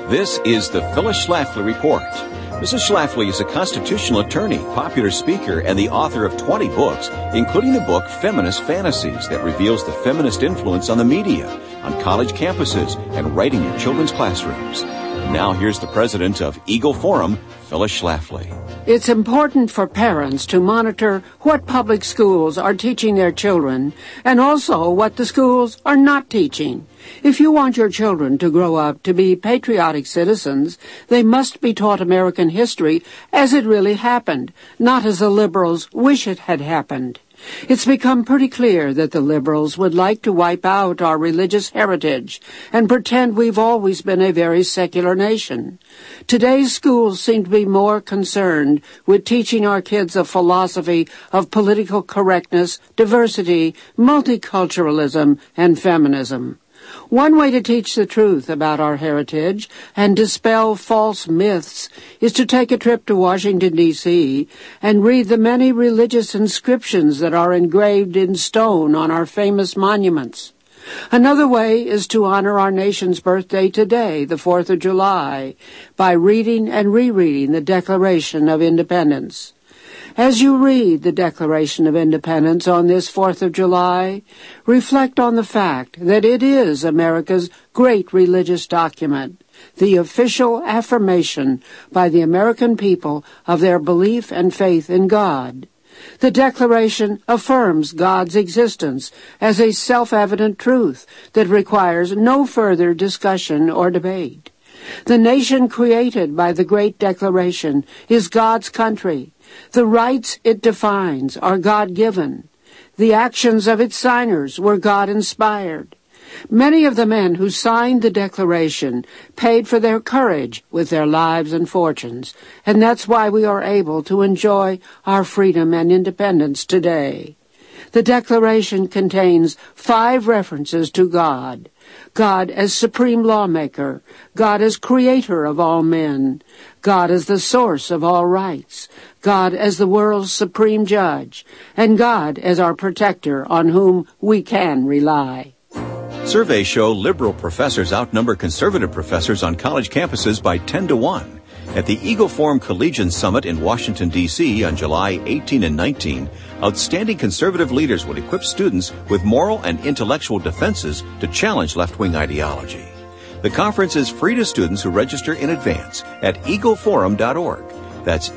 This is the Phyllis Schlafly Report. Mrs. Schlafly is a constitutional attorney, popular speaker, and the author of 20 books, including the book Feminist Fantasies that reveals the feminist influence on the media, on college campuses, and right in your children's classrooms. And now here's the president of Eagle Forum, Phyllis Schlafly. It's important for parents to monitor what public schools are teaching their children and also what the schools are not teaching. If you want your children to grow up to be patriotic citizens, they must be taught American history as it really happened, not as the liberals wish it had happened. It's become pretty clear that the liberals would like to wipe out our religious heritage and pretend we've always been a very secular nation. Today's schools seem to be more concerned with teaching our kids a philosophy of political correctness, diversity, multiculturalism, and feminism. One way to teach the truth about our heritage and dispel false myths is to take a trip to Washington, D.C. and read the many religious inscriptions that are engraved in stone on our famous monuments. Another way is to honor our nation's birthday today, the 4th of July, by reading and rereading the Declaration of Independence. As you read the Declaration of Independence on this 4th of July, reflect on the fact that it is America's great religious document, the official affirmation by the American people of their belief and faith in God. The Declaration affirms God's existence as a self-evident truth that requires no further discussion or debate. The nation created by the Great Declaration is God's country. The rights it defines are God-given. The actions of its signers were God-inspired. Many of the men who signed the Declaration paid for their courage with their lives and fortunes, and that's why we are able to enjoy our freedom and independence today. The Declaration contains 5 references to God. God as supreme lawmaker, God as creator of all men, God as the source of all rights, God as the world's supreme judge, and God as our protector on whom we can rely. Surveys show liberal professors outnumber conservative professors on college campuses by 10 to 1. At the Eagle Forum Collegian Summit in Washington, D.C. on July 18 and 19, outstanding conservative leaders will equip students with moral and intellectual defenses to challenge left-wing ideology. The conference is free to students who register in advance at eagleforum.org. That's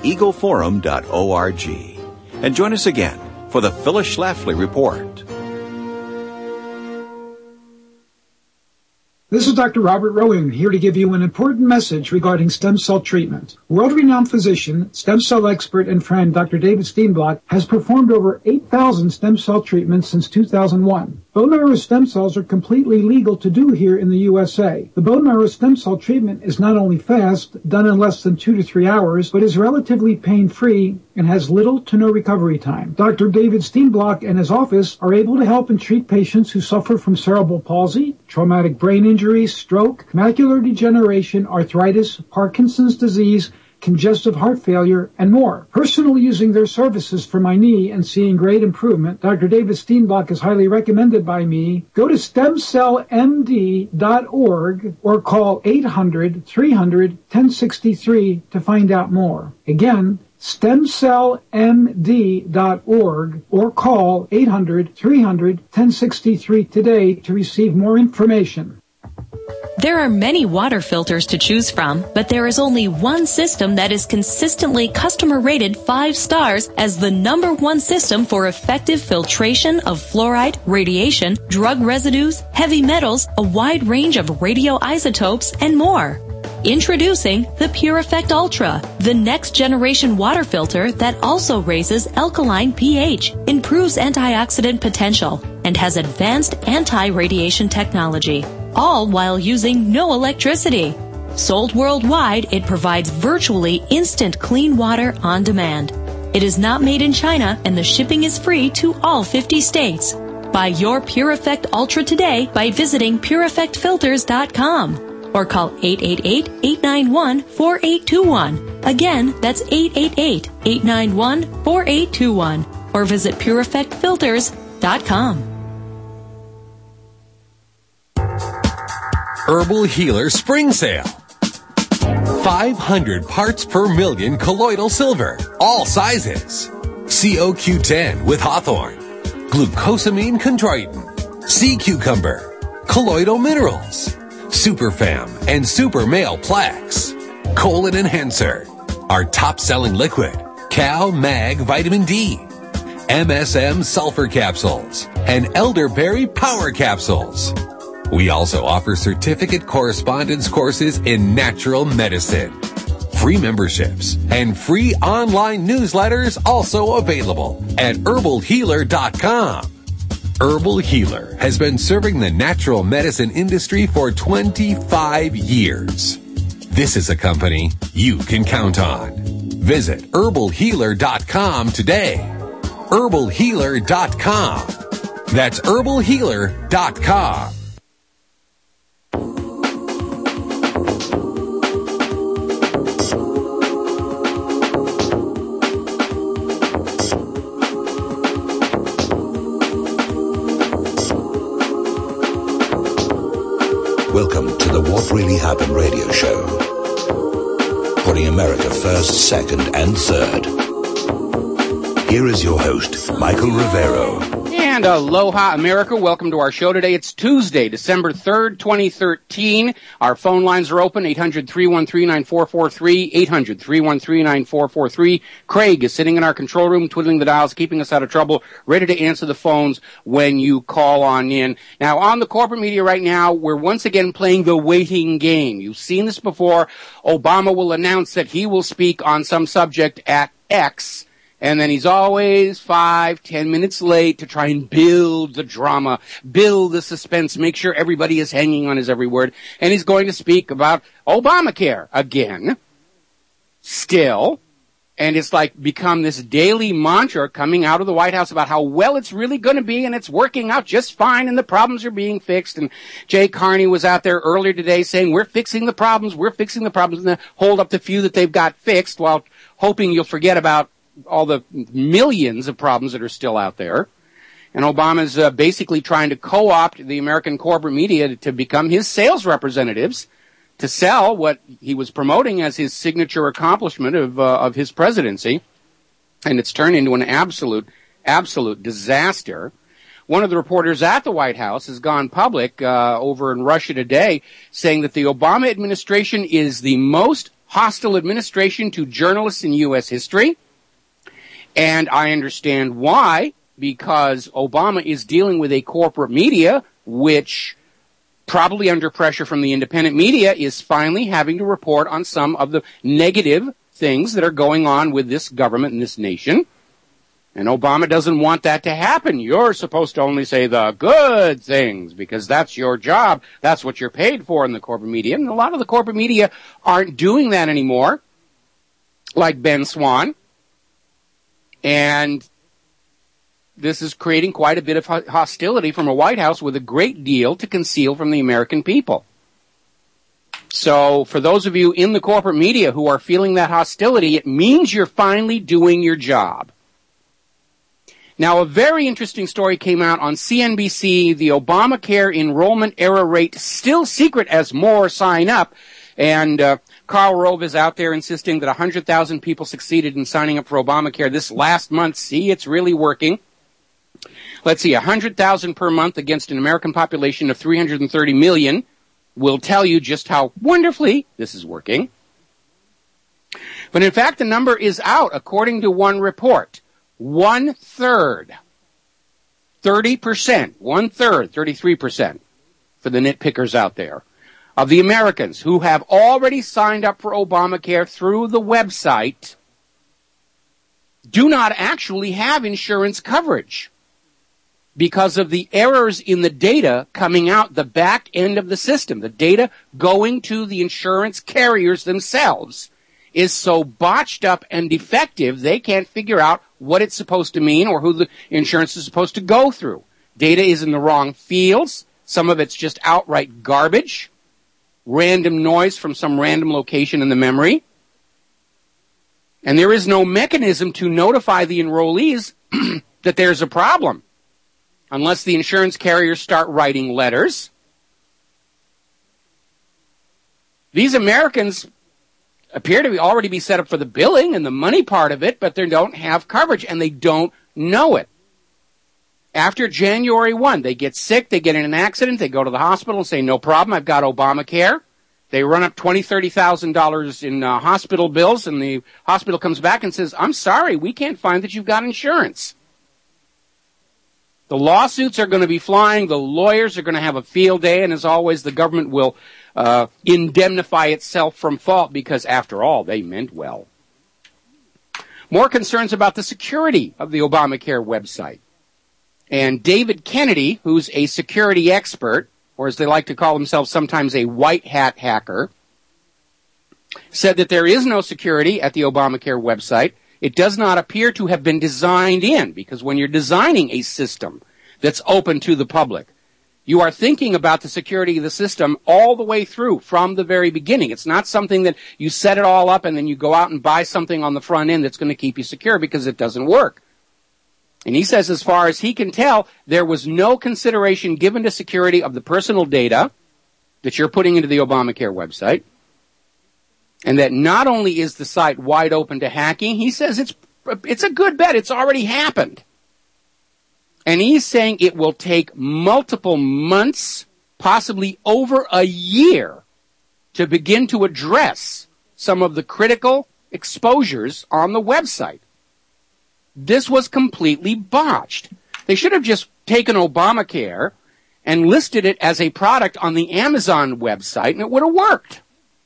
eagleforum.org. And join us again for the Phyllis Schlafly Report. This is Dr. Robert Rowan here to give you an important message regarding stem cell treatment. World-renowned physician, stem cell expert, and friend Dr. David Steenblock has performed over 8,000 stem cell treatments since 2001. Bone marrow stem cells are completely legal to do here in the USA. The bone marrow stem cell treatment is not only fast, done in less than 2 to 3 hours, but is relatively pain-free and has little to no recovery time. Dr. David Steenblock and his office are able to help and treat patients who suffer from cerebral palsy, traumatic brain injury, stroke, macular degeneration, arthritis, Parkinson's disease, congestive heart failure, and more. Personally using their services for my knee and seeing great improvement, Dr. David Steenblock is highly recommended by me. Go to stemcellmd.org or call 800-300-1063 to find out more. Again, stemcellmd.org or call 800-300-1063 today to receive more information. There are many water filters to choose from, but there is only one system that is consistently customer rated 5 stars as the #1 system for effective filtration of fluoride, radiation, drug residues, heavy metals, a wide range of radioisotopes, and more. Introducing the Pure Effect Ultra, the next generation water filter that also raises alkaline pH, improves antioxidant potential, and has advanced anti-radiation technology, all while using no electricity. Sold worldwide, it provides virtually instant clean water on demand. It is not made in China, and the shipping is free to all 50 states. Buy your Pure Effect Ultra today by visiting PureEffectFilters.com. or call 888-891-4821. Again, that's 888-891-4821. Or visit PureEffectFilters.com. Herbal Healer Spring Sale. 500 parts per million colloidal silver, all sizes. COQ10 with Hawthorne, glucosamine chondroitin, sea cucumber, colloidal minerals, Superfam and Super Male Plaques, Colon Enhancer, our top-selling liquid, Cal Mag Vitamin D, MSM Sulfur Capsules, and Elderberry Power Capsules. We also offer certificate correspondence courses in natural medicine. Free memberships and free online newsletters also available at herbalhealer.com. Herbal Healer has been serving the natural medicine industry for 25 years. This is a company you can count on. Visit herbalhealer.com today. herbalhealer.com. That's herbalhealer.com. Welcome to the What Really Happened radio show. Putting America first, second, and third. Here is your host, Michael Rivero. And aloha, America. Welcome to our show today. It's Tuesday, December 3rd, 2013. Our phone lines are open, 800-313-9443, 800-313-9443. Craig is sitting in our control room, twiddling the dials, keeping us out of trouble, ready to answer the phones when you call on in. Now, on the corporate media right now, we're once again playing the waiting game. You've seen this before. Obama will announce that he will speak on some subject at X, and then he's always 5-10 minutes late to try and build the drama, build the suspense, make sure everybody is hanging on his every word. And he's going to speak about Obamacare again, still. And it's like become this daily mantra coming out of the White House about how well it's really going to be and it's working out just fine and the problems are being fixed. And Jay Carney was out there earlier today saying, we're fixing the problems, and then hold up the few that they've got fixed while hoping you'll forget about all the millions of problems that are still out there. And Obama's basically trying to co-opt the American corporate media to become his sales representatives to sell what he was promoting as his signature accomplishment of his presidency. And it's turned into an absolute disaster. One of the reporters at the White House has gone public over in Russia Today saying that the Obama administration is the most hostile administration to journalists in U.S. history. And I understand why, because Obama is dealing with a corporate media which, probably under pressure from the independent media, is finally having to report on some of the negative things that are going on with this government and this nation. And Obama doesn't want that to happen. You're supposed to only say the good things because that's your job. That's what you're paid for in the corporate media. And a lot of the corporate media aren't doing that anymore, like Ben Swann. And this is creating quite a bit of hostility from a White House with a great deal to conceal from the American people. So for those of you in the corporate media who are feeling that hostility, it means you're finally doing your job. Now, a very interesting story came out on CNBC, the Obamacare enrollment error rate still secret as more sign up. And Karl Rove is out there insisting that 100,000 people succeeded in signing up for Obamacare this last month. See, it's really working. Let's see, 100,000 per month against an American population of 330 million will tell you just how wonderfully this is working. But in fact, the number is out, according to one report. 1/3, 30%, 1/3, 33% for the nitpickers out there, of the Americans who have already signed up for Obamacare through the website do not actually have insurance coverage because of the errors in the data coming out the back end of the system. The data going to the insurance carriers themselves is so botched up and defective, they can't figure out what it's supposed to mean or who the insurance is supposed to go through. Data is in the wrong fields. Some of it's just outright garbage. Random noise from some random location in the memory. And there is no mechanism to notify the enrollees that there's a problem unless the insurance carriers start writing letters. These Americans appear to already be set up for the billing and the money part of it, but they don't have coverage, and they don't know it. After January 1, they get sick, they get in an accident, they go to the hospital and say, no problem, I've got Obamacare. They run up $20,000, $30,000 in hospital bills, and the hospital comes back and says, I'm sorry, we can't find that you've got insurance. The lawsuits are going to be flying, the lawyers are going to have a field day, and as always, the government will indemnify itself from fault because, after all, they meant well. More concerns about the security of the Obamacare website. And David Kennedy, who's a security expert, or as they like to call themselves sometimes a white hat hacker, said that there is no security at the Obamacare website. It does not appear to have been designed in, because when you're designing a system that's open to the public, you are thinking about the security of the system all the way through from the very beginning. It's not something that you set it all up and then you go out and buy something on the front end that's going to keep you secure, because it doesn't work. And he says, as far as he can tell, there was no consideration given to security of the personal data that you're putting into the Obamacare website. And that not only is the site wide open to hacking, he says it's a good bet. It's already happened. And he's saying it will take multiple months, possibly over a year, to begin to address some of the critical exposures on the website. This was completely botched. They should have just taken Obamacare and listed it as a product on the Amazon website, and it would have worked.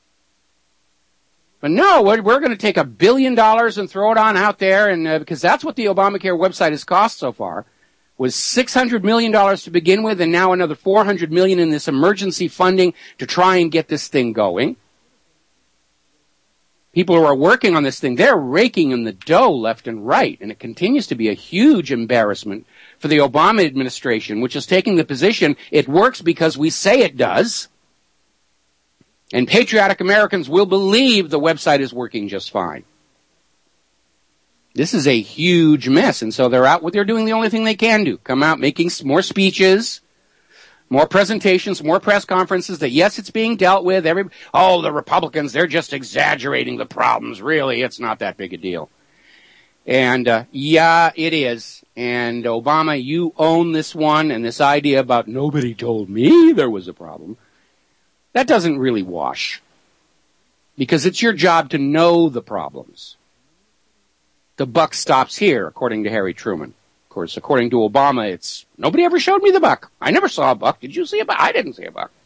But no, we're going to take $1 billion and throw it on out there, and because that's what the Obamacare website has cost so far, was $600 million to begin with, and now another $400 million in this emergency funding to try and get this thing going. People who are working on this thing, they're raking in the dough left and right, and it continues to be a huge embarrassment for the Obama administration, which is taking the position it works because we say it does, and patriotic Americans will believe the website is working just fine. This is a huge mess, and so they're doing the only thing they can do, come out making more speeches, more presentations, more press conferences that, yes, it's being dealt with. The Republicans, they're just exaggerating the problems. Really, it's not that big a deal. And, yeah, it is. And Obama, you own this one, and this idea about nobody told me there was a problem, that doesn't really wash. Because it's your job to know the problems. The buck stops here, according to Harry Truman. Of course, according to Obama, it's, nobody ever showed me the buck. I never saw a buck. Did you see a buck? I didn't see a buck.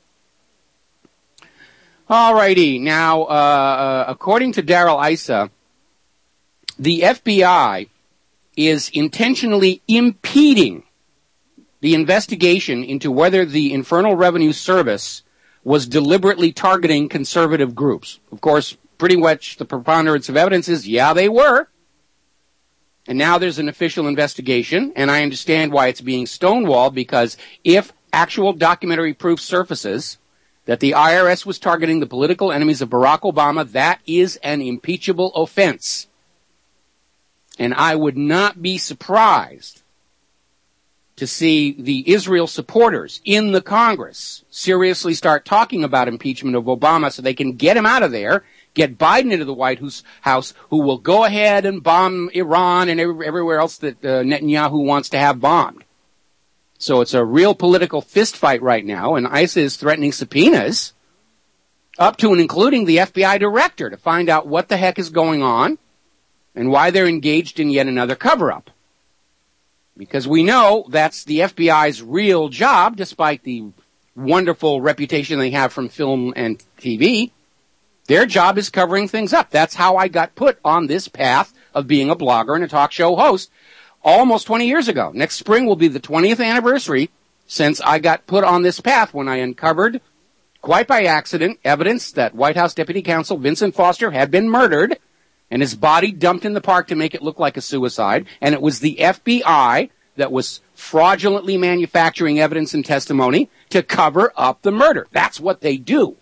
All righty. Now, according to Darrell Issa, the FBI is intentionally impeding the investigation into whether the Internal Revenue Service was deliberately targeting conservative groups. Of course, pretty much the preponderance of evidence is, yeah, they were. And now there's an official investigation, and I understand why it's being stonewalled, because if actual documentary proof surfaces that the IRS was targeting the political enemies of Barack Obama, that is an impeachable offense. And I would not be surprised to see the Israel supporters in the Congress seriously start talking about impeachment of Obama so they can get him out of there, get Biden into the White House, who will go ahead and bomb Iran and everywhere else that Netanyahu wants to have bombed. So it's a real political fistfight right now, and Issa is threatening subpoenas up to and including the FBI director to find out what the heck is going on and why they're engaged in yet another cover-up. Because we know that's the FBI's real job, despite the wonderful reputation they have from film and TV. Their job is covering things up. That's how I got put on this path of being a blogger and a talk show host almost 20 years ago. Next spring will be the 20th anniversary since I got put on this path when I uncovered, quite by accident, evidence that White House Deputy Counsel Vincent Foster had been murdered and his body dumped in the park to make it look like a suicide. And it was the FBI that was fraudulently manufacturing evidence and testimony to cover up the murder. That's what they do.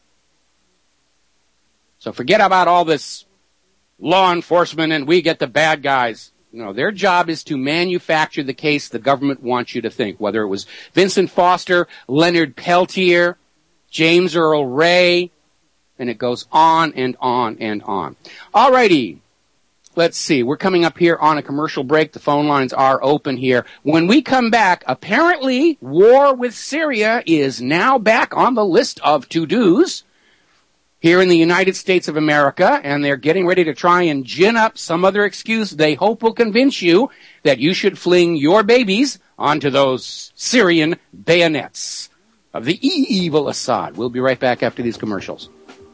So forget about all this law enforcement and we get the bad guys. No, their job is to manufacture the case the government wants you to think, whether it was Vincent Foster, Leonard Peltier, James Earl Ray, and it goes on and on and on. Alrighty. Let's see. We're coming up here on a commercial break. The phone lines are open here. When we come back, apparently war with Syria is now back on the list of to-dos here in the United States of America, and they're getting ready to try and gin up some other excuse they hope will convince you that you should fling your babies onto those Syrian bayonets of the evil Assad. We'll be right back after these commercials.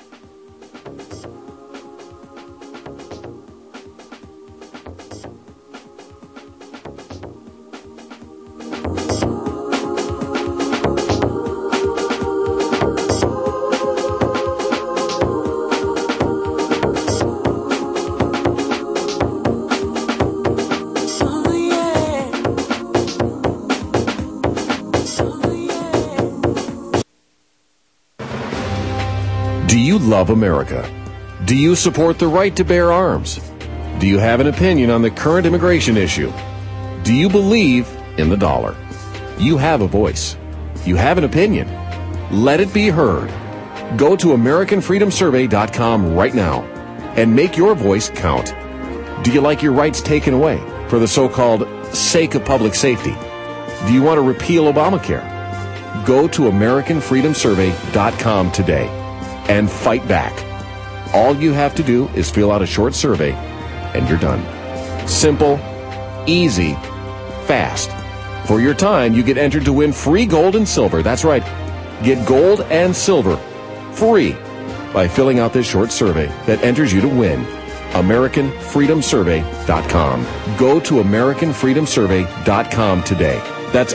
Do you love America? Do you support the right to bear arms? Do you have an opinion on the current immigration issue? Do you believe in the dollar? You have a voice. You have an opinion. Let it be heard. Go to AmericanFreedomSurvey.com right now and make your voice count. Do you like your rights taken away for the so-called sake of public safety? Do you want to repeal Obamacare? Go to AmericanFreedomSurvey.com today and fight back. All you have to do is fill out a short survey, and you're done. Simple, easy, fast. For your time, you get entered to win free gold and silver. That's right. Get gold and silver free by filling out this short survey that enters you to win. AmericanFreedomSurvey.com. Go to AmericanFreedomSurvey.com today. That's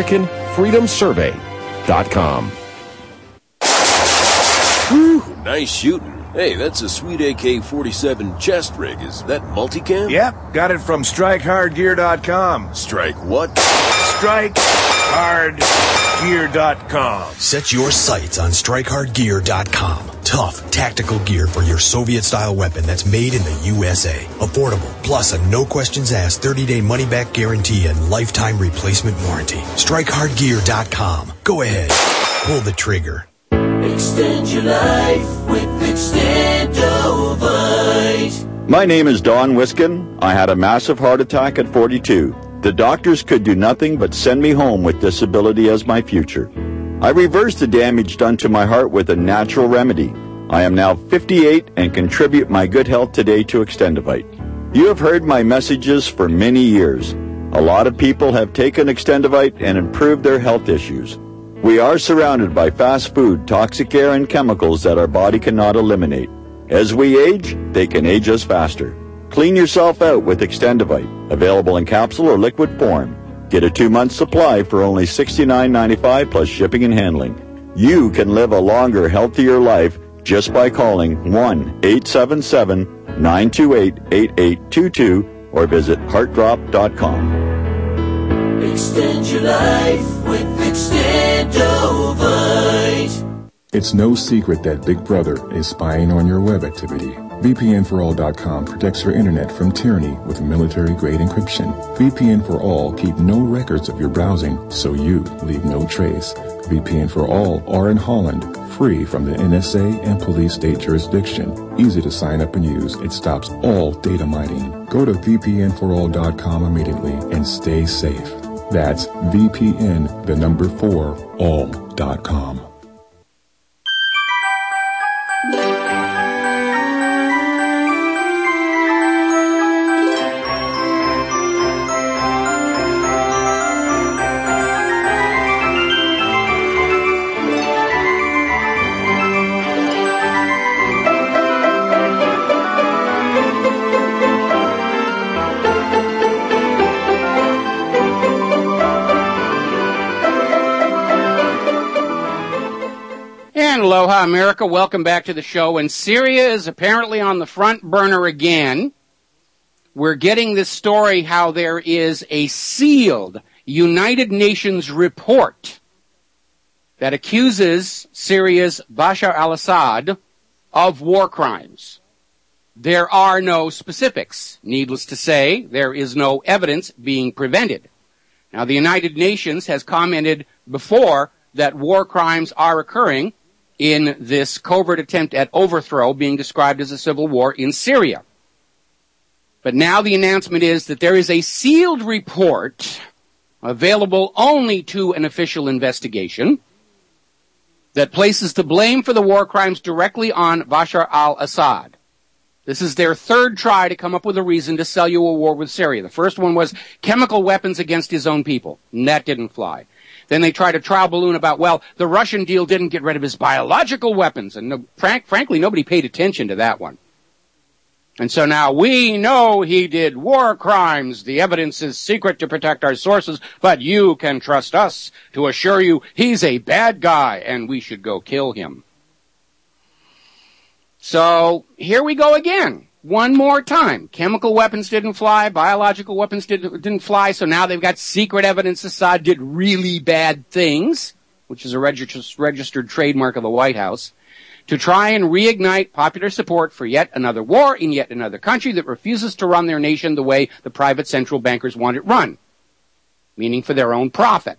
AmericanFreedomSurvey.com. Whew, nice shooting. Hey, that's a sweet AK-47 chest rig. Is that multicam? Yep, got it from StrikeHardGear.com. Strike what? StrikeHardGear.com. Set your sights on StrikeHardGear.com. Tough, tactical gear for your Soviet-style weapon that's made in the USA. Affordable, plus a no-questions-asked 30-day money-back guarantee and lifetime replacement warranty. StrikeHardGear.com. Go ahead, pull the trigger. Extend your life with Extendovite. My name is Don Wiskin. I had a massive heart attack at 42. The doctors could do nothing but send me home with disability as my future. I reversed the damage done to my heart with a natural remedy. I am now 58 and contribute my good health today to Extendovite. You have heard my messages for many years. A lot of people have taken Extendovite and improved their health issues. We are surrounded by fast food, toxic air, and chemicals that our body cannot eliminate. As we age, they can age us faster. Clean yourself out with Extendovite, available in capsule or liquid form. Get a 2-month supply for only $69.95 plus shipping and handling. You can live a longer, healthier life just by calling 1-877-928-8822 or visit heartdrop.com. Extend your life with Extendovite. It's no secret that Big Brother is spying on your web activity. VPNforall.com protects your internet from tyranny with military-grade encryption. VPN for All keep no records of your browsing, so you leave no trace. VPN for All are in Holland, free from the NSA and police state jurisdiction. Easy to sign up and use. It stops all data mining. Go to VPNforall.com immediately and stay safe. That's VPN4all.com. Aloha, America. Welcome back to the show. And Syria is apparently on the front burner again. We're getting this story how there is a sealed United Nations report that accuses Syria's Bashar al-Assad of war crimes. There are no specifics. Needless to say, there is no evidence being presented. Now, the United Nations has commented before that war crimes are occurring in this covert attempt at overthrow being described as a civil war in Syria. But now the announcement is that there is a sealed report available only to an official investigation that places the blame for the war crimes directly on Bashar al-Assad. This is their third try to come up with a reason to sell you a war with Syria. The first one was chemical weapons against his own people, and that didn't fly. Then they tried a trial balloon about, well, the Russian deal didn't get rid of his biological weapons, and frankly, nobody paid attention to that one. And so now we know he did war crimes. The evidence is secret to protect our sources, but you can trust us to assure you he's a bad guy and we should go kill him. So here we go again. One more time. Chemical weapons didn't fly. Biological weapons didn't fly. So now they've got secret evidence Assad did really bad things, which is a registered trademark of the White House, to try and reignite popular support for yet another war in yet another country that refuses to run their nation the way the private central bankers want it run, meaning for their own profit.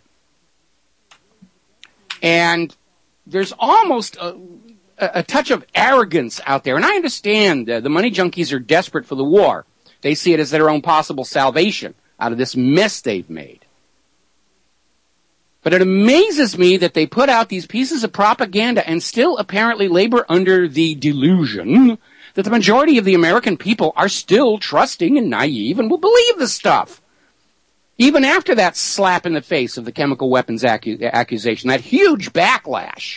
And there's almost a touch of arrogance out there. And I understand the money junkies are desperate for the war. They see it as their own possible salvation out of this mess they've made. But it amazes me that they put out these pieces of propaganda and still apparently labor under the delusion that the majority of the American people are still trusting and naive and will believe the stuff. Even after that slap in the face of the chemical weapons accusation, that huge backlash.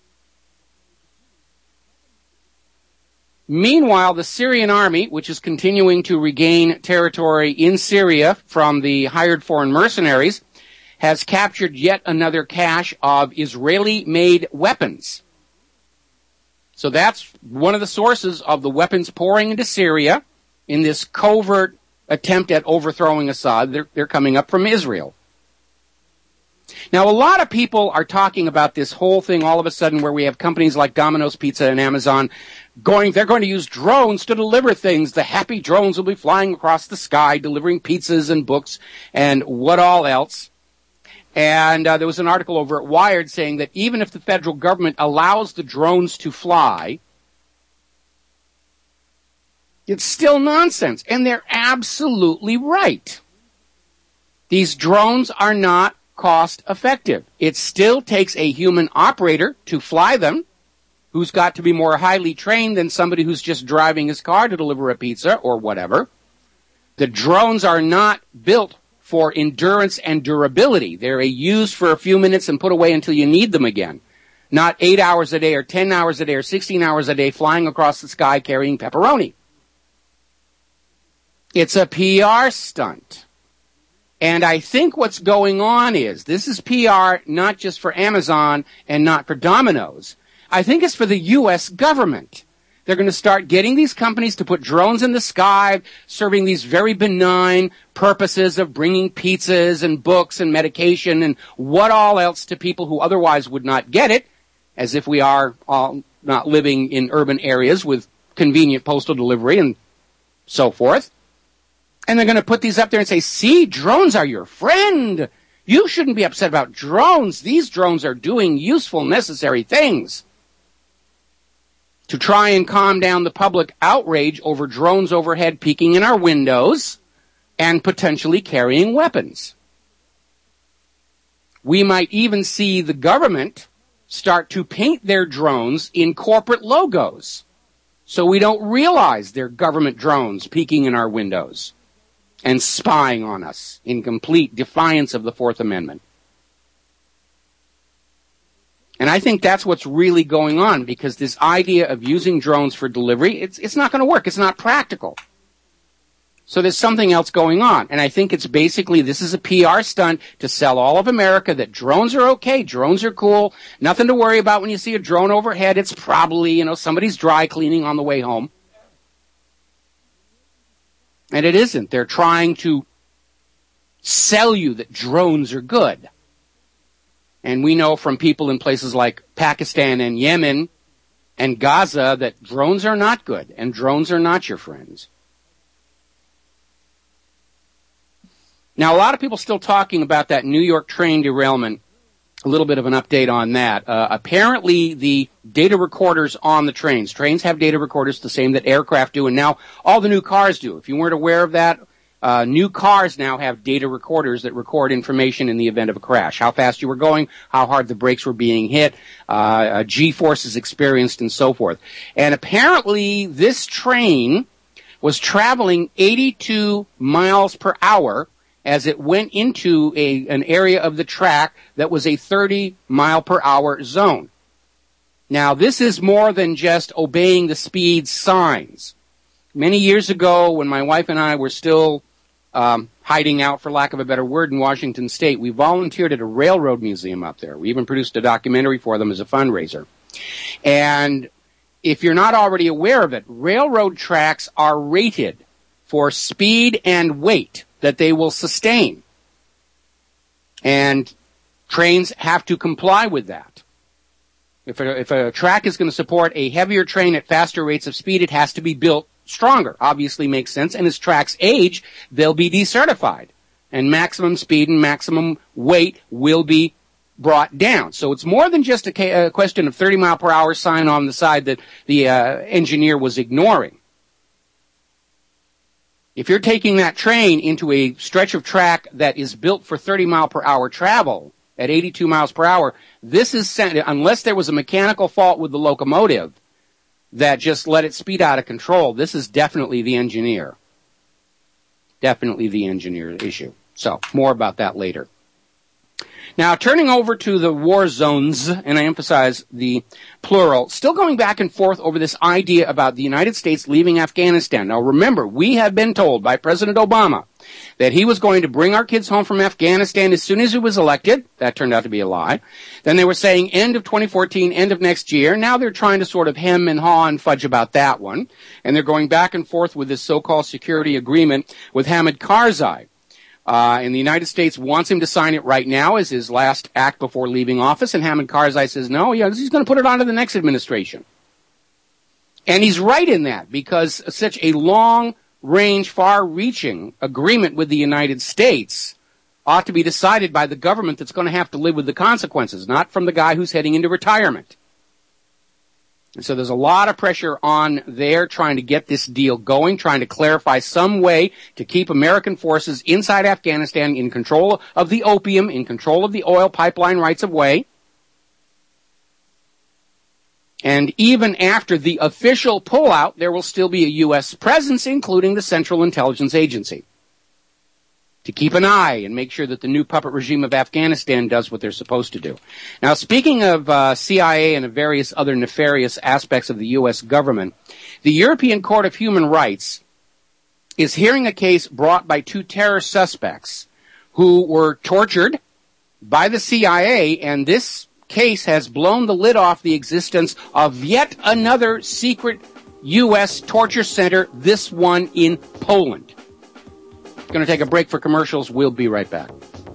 Meanwhile, the Syrian army, which is continuing to regain territory in Syria from the hired foreign mercenaries, has captured yet another cache of Israeli-made weapons. So that's one of the sources of the weapons pouring into Syria in this covert attempt at overthrowing Assad. They're coming up from Israel. Now, a lot of people are talking about this whole thing all of a sudden where we have companies like Domino's Pizza and Amazon they're going to use drones to deliver things. The happy drones will be flying across the sky, delivering pizzas and books and what all else. And there was an article over at Wired saying that even if the federal government allows the drones to fly, it's still nonsense. And they're absolutely right. These drones are not cost effective. It still takes a human operator to fly them, who's got to be more highly trained than somebody who's just driving his car to deliver a pizza or whatever. The drones are not built for endurance and durability. They're used for a few minutes and put away until you need them again. Not 8 hours a day or 10 hours a day or 16 hours a day flying across the sky carrying pepperoni. It's a PR stunt. And I think what's going on is, this is PR not just for Amazon and not for Domino's. I think it's for the U.S. government. They're going to start getting these companies to put drones in the sky, serving these very benign purposes of bringing pizzas and books and medication and what all else to people who otherwise would not get it, as if we are all not living in urban areas with convenient postal delivery and so forth. And they're going to put these up there and say, see, drones are your friend. You shouldn't be upset about drones. These drones are doing useful, necessary things. To try and calm down the public outrage over drones overhead peeking in our windows and potentially carrying weapons. We might even see the government start to paint their drones in corporate logos so we don't realize they're government drones peeking in our windows and spying on us in complete defiance of the Fourth Amendment. And I think that's what's really going on, because this idea of using drones for delivery, it's not going to work. It's not practical. So there's something else going on. And I think it's basically, this is a PR stunt to sell all of America that drones are okay, drones are cool, nothing to worry about when you see a drone overhead. It's probably, somebody's dry cleaning on the way home. And it isn't. They're trying to sell you that drones are good. And we know from people in places like Pakistan and Yemen and Gaza that drones are not good, and drones are not your friends. Now, a lot of people still talking about that New York train derailment a little bit of an update on that. Apparently, the data recorders on the trains have data recorders the same that aircraft do, and now all the new cars do. If you weren't aware of that, new cars now have data recorders that record information in the event of a crash. How fast you were going, how hard the brakes were being hit, G-forces experienced, and so forth. And apparently, this train was traveling 82 miles per hour as it went into an area of the track that was a 30-mile-per-hour zone. Now, this is more than just obeying the speed signs. Many years ago, when my wife and I were still hiding out, for lack of a better word, in Washington State, we volunteered at a railroad museum up there. We even produced a documentary for them as a fundraiser. And if you're not already aware of it, railroad tracks are rated for speed and weight that they will sustain. And trains have to comply with that. If a track is going to support a heavier train at faster rates of speed, it has to be built stronger. Obviously makes sense. And as tracks age, they'll be decertified. And maximum speed and maximum weight will be brought down. So it's more than just a question of 30 mile per hour sign on the side that the engineer was ignoring. If you're taking that train into a stretch of track that is built for 30 mile per hour travel at 82 miles per hour, this is unless there was a mechanical fault with the locomotive that just let it speed out of control, this is definitely the engineer. Definitely the engineer issue. So, more about that later. Now, turning over to the war zones, and I emphasize the plural, still going back and forth over this idea about the United States leaving Afghanistan. Now, remember, we have been told by President Obama that he was going to bring our kids home from Afghanistan as soon as he was elected. That turned out to be a lie. Then they were saying end of 2014, end of next year. Now they're trying to sort of hem and haw and fudge about that one. And they're going back and forth with this so-called security agreement with Hamid Karzai. And the United States wants him to sign it right now as his last act before leaving office. And Hamid Karzai says, no, he's going to put it on to the next administration. And he's right in that, because such a long-range, far-reaching agreement with the United States ought to be decided by the government that's going to have to live with the consequences, not from the guy who's heading into retirement. And so there's a lot of pressure on there trying to get this deal going, trying to clarify some way to keep American forces inside Afghanistan in control of the opium, in control of the oil pipeline rights of way. And even after the official pullout, there will still be a U.S. presence, including the Central Intelligence Agency, to keep an eye and make sure that the new puppet regime of Afghanistan does what they're supposed to do. Now, speaking of CIA and of various other nefarious aspects of the U.S. government, the European Court of Human Rights is hearing a case brought by two terror suspects who were tortured by the CIA, and this case has blown the lid off the existence of yet another secret U.S. torture center, this one in Poland. Going to take a break for commercials. We'll be right back.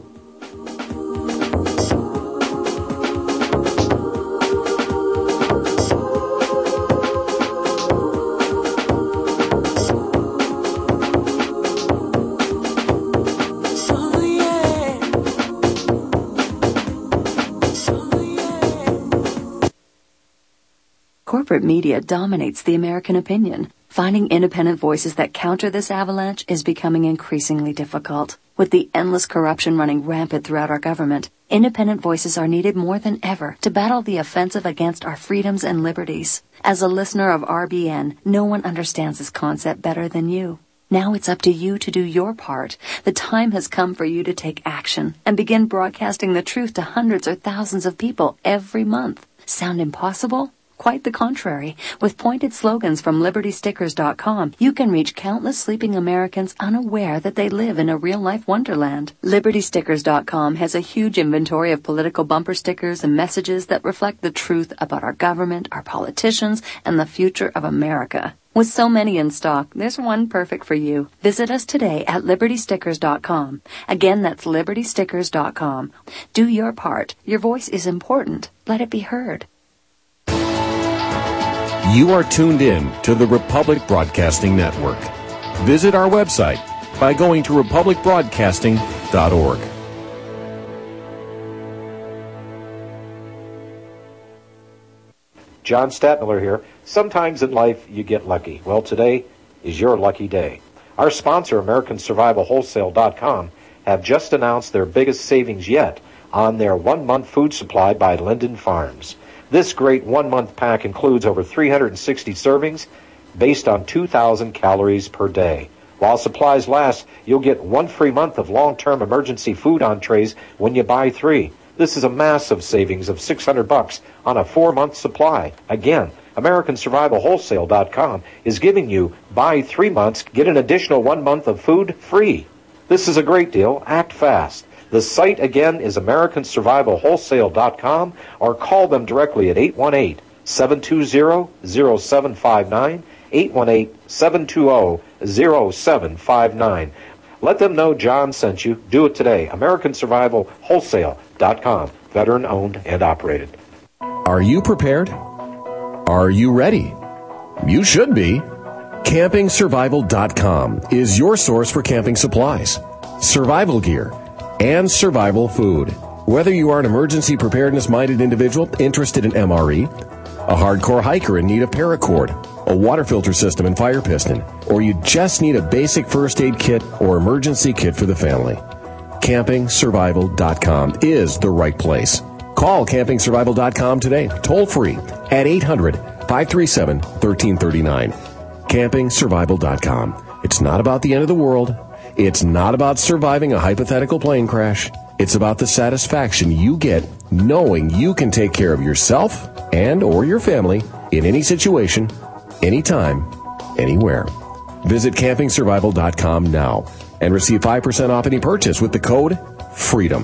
Corporate media dominates the American opinion. Finding independent voices that counter this avalanche is becoming increasingly difficult. With the endless corruption running rampant throughout our government, independent voices are needed more than ever to battle the offensive against our freedoms and liberties. As a listener of RBN, no one understands this concept better than you. Now it's up to you to do your part. The time has come for you to take action and begin broadcasting the truth to hundreds or thousands of people every month. Sound impossible? Quite the contrary. With pointed slogans from LibertyStickers.com, you can reach countless sleeping Americans unaware that they live in a real-life wonderland. LibertyStickers.com has a huge inventory of political bumper stickers and messages that reflect the truth about our government, our politicians, and the future of America. With so many in stock, there's one perfect for you. Visit us today at LibertyStickers.com. Again, that's LibertyStickers.com. Do your part. Your voice is important. Let it be heard. You are tuned in to the Republic Broadcasting Network. Visit our website by going to republicbroadcasting.org. John Statmiller here. Sometimes in life you get lucky. Well, today is your lucky day. Our sponsor, AmericanSurvivalWholesale.com, have just announced their biggest savings yet on their 1-month food supply by Linden Farms. This great 1-month pack includes over 360 servings based on 2,000 calories per day. While supplies last, you'll get 1 free month of long-term emergency food entrees when you buy 3. This is a massive savings of $600 on a 4-month supply. Again, AmericanSurvivalWholesale.com is giving you buy 3 months, get an additional 1 month of food free. This is a great deal. Act fast. The site again is AmericanSurvivalWholesale.com, or call them directly at 818-720-0759, 818-720-0759. Let them know John sent you. Do it today. AmericanSurvivalWholesale.com. Veteran owned and operated. Are you prepared? Are you ready? You should be. CampingSurvival.com is your source for camping supplies, survival gear, and survival food. Whether you are an emergency preparedness-minded individual interested in MRE, a hardcore hiker in need of paracord, a water filter system and fire piston, or you just need a basic first aid kit or emergency kit for the family, CampingSurvival.com is the right place. Call CampingSurvival.com today, toll free at 800-537-1339. CampingSurvival.com. It's not about the end of the world. It's not about surviving a hypothetical plane crash. It's about the satisfaction you get knowing you can take care of yourself and or your family in any situation, anytime, anywhere. Visit CampingSurvival.com now and receive 5% off any purchase with the code FREEDOM.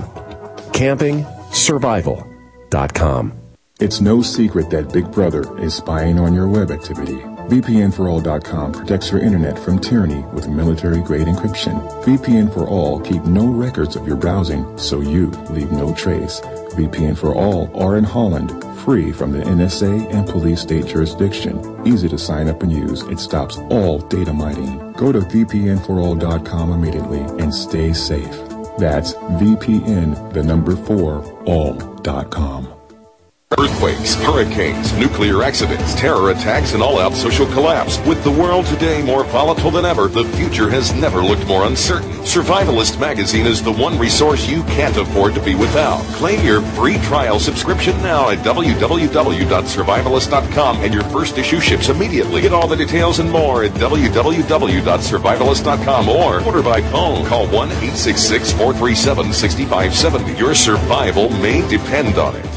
CampingSurvival.com. It's no secret that Big Brother is spying on your web activity. VPNforall.com protects your internet from tyranny with military-grade encryption. VPN for All keep no records of your browsing, so you leave no trace. VPN for All are in Holland, free from the NSA and police state jurisdiction. Easy to sign up and use. It stops all data mining. Go to VPNforall.com immediately and stay safe. That's VPN4all.com. Earthquakes, hurricanes, nuclear accidents, terror attacks, and all-out social collapse. With the world today more volatile than ever, the future has never looked more uncertain. Survivalist Magazine is the one resource you can't afford to be without. Claim your free trial subscription now at www.survivalist.com, and your first issue ships immediately. Get all the details and more at www.survivalist.com or order by phone. Call 1-866-437-6570. Your survival may depend on it.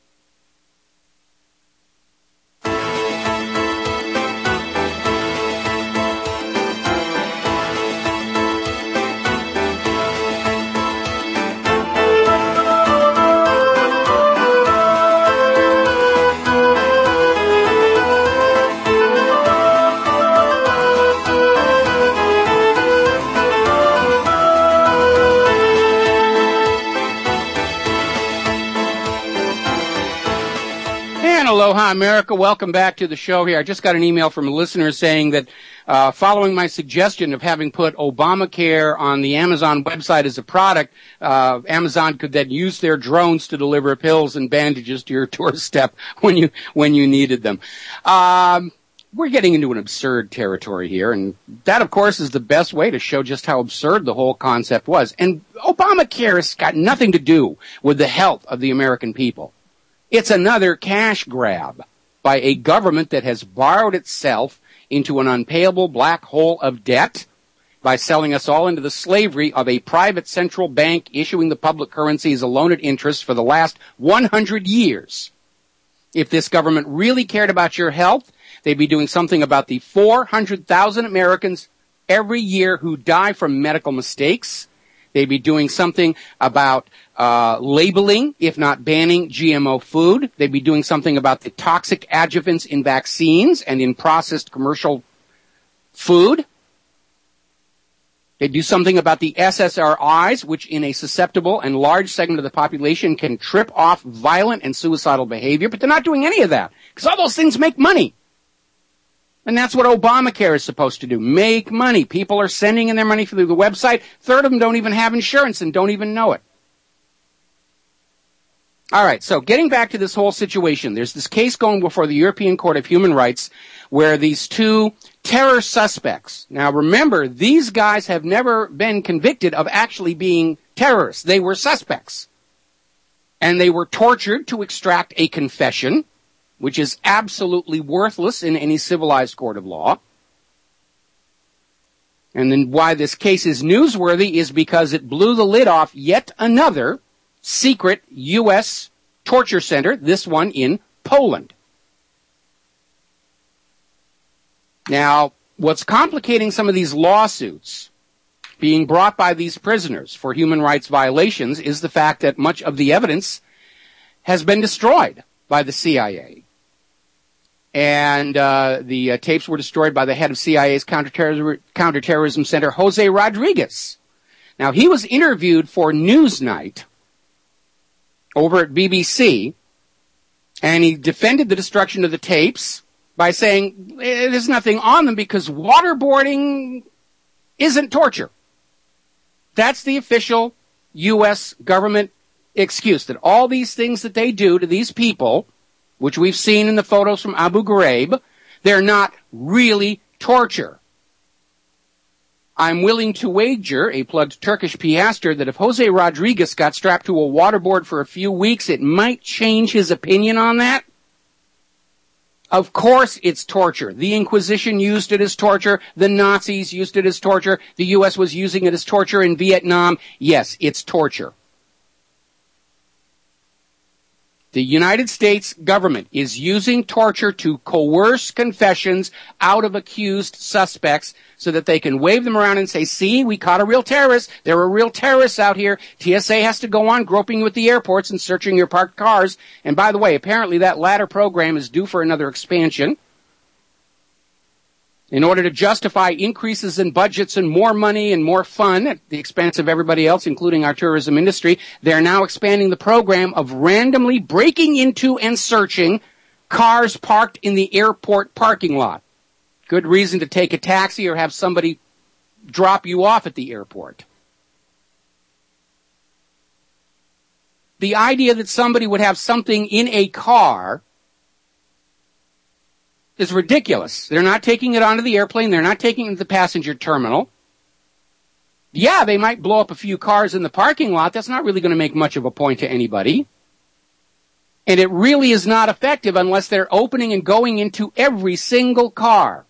Aloha, America. Welcome back to the show here. I just got an email from a listener saying that following my suggestion of having put Obamacare on the Amazon website as a product, Amazon could then use their drones to deliver pills and bandages to your doorstep when you needed them. We're getting into an absurd territory here, and that, of course, is the best way to show just how absurd the whole concept was. And Obamacare has got nothing to do with the health of the American people. It's another cash grab by a government that has borrowed itself into an unpayable black hole of debt by selling us all into the slavery of a private central bank issuing the public currency as a loan at interest for the last 100 years. If this government really cared about your health, they'd be doing something about the 400,000 Americans every year who die from medical mistakes. They'd be doing something about labeling, if not banning, GMO food. They'd be doing something about the toxic adjuvants in vaccines and in processed commercial food. They'd do something about the SSRIs, which in a susceptible and large segment of the population can trip off violent and suicidal behavior. But they're not doing any of that because all those things make money. And that's what Obamacare is supposed to do, make money. People are sending in their money through the website. A third of them don't even have insurance and don't even know it. All right, so getting back to this whole situation, there's this case going before the European Court of Human Rights where these two terror suspects, now remember, these guys have never been convicted of actually being terrorists. They were suspects. And they were tortured to extract a confession, which is absolutely worthless in any civilized court of law. And then why this case is newsworthy is because it blew the lid off yet another secret U.S. torture center, this one in Poland. Now, what's complicating some of these lawsuits being brought by these prisoners for human rights violations is the fact that much of the evidence has been destroyed by the CIA. And the tapes were destroyed by the head of CIA's counterterrorism center, Jose Rodriguez. Now, he was interviewed for Newsnight over at BBC, and he defended the destruction of the tapes by saying there's nothing on them because waterboarding isn't torture. That's the official U.S. government excuse, that all these things that they do to these people, which we've seen in the photos from Abu Ghraib, they're not really torture. I'm willing to wager a plugged Turkish piastre that if Jose Rodriguez got strapped to a waterboard for a few weeks, it might change his opinion on that. Of course it's torture. The Inquisition used it as torture. The Nazis used it as torture. The U.S. was using it as torture in Vietnam. Yes, it's torture. The United States government is using torture to coerce confessions out of accused suspects so that they can wave them around and say, see, we caught a real terrorist. There are real terrorists out here. TSA has to go on groping you at the airports and searching your parked cars. And by the way, apparently that latter program is due for another expansion. In order to justify increases in budgets and more money and more fun at the expense of everybody else, including our tourism industry, they're now expanding the program of randomly breaking into and searching cars parked in the airport parking lot. Good reason to take a taxi or have somebody drop you off at the airport. The idea that somebody would have something in a car is ridiculous. They're not taking it onto the airplane. They're not taking it to the passenger terminal. Yeah, they might blow up a few cars in the parking lot. That's not really going to make much of a point to anybody. And it really is not effective unless they're opening and going into every single car.